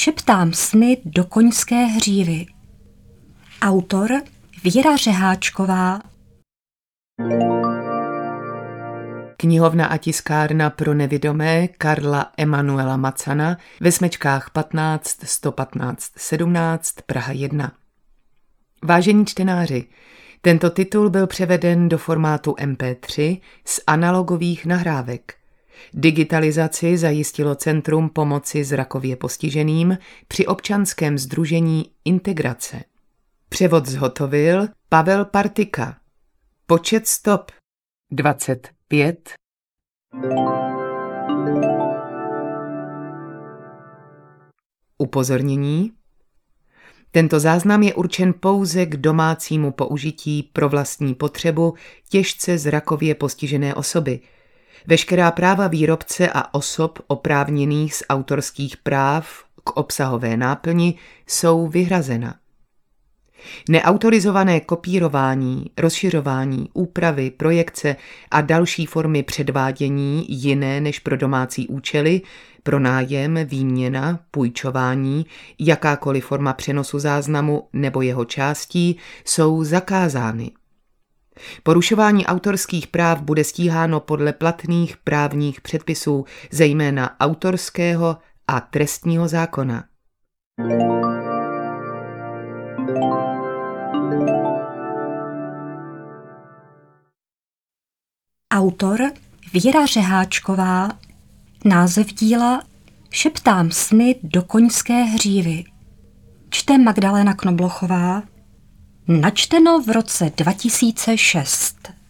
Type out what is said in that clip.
Šeptám sny do koňské hřívy. Autor Věra Řeháčková. Knihovna a tiskárna pro nevidomé Karla Emanuela Macana ve smečkách 15 115 17 Praha 1. Vážení čtenáři, tento titul byl převeden do formátu MP3 z analogových nahrávek. Digitalizaci zajistilo Centrum pomoci zrakově postiženým při občanském sdružení Integrace. Převod zhotovil Pavel Partika. Počet stop 25. Upozornění. Tento záznam je určen pouze k domácímu použití pro vlastní potřebu těžce zrakově postižené osoby. Veškerá práva výrobce a osob oprávněných z autorských práv k obsahové náplni jsou vyhrazena. Neautorizované kopírování, rozšiřování, úpravy, projekce a další formy předvádění jiné než pro domácí účely, pronájem, výměna, půjčování, jakákoliv forma přenosu záznamu nebo jeho částí jsou zakázány. Porušování autorských práv bude stíháno podle platných právních předpisů, zejména autorského a trestního zákona. Autor Věra Řeháčková. Název díla Šeptám sny do koňské hřívy. Čte Magdalena Knoblochová. Načteno v roce 2006.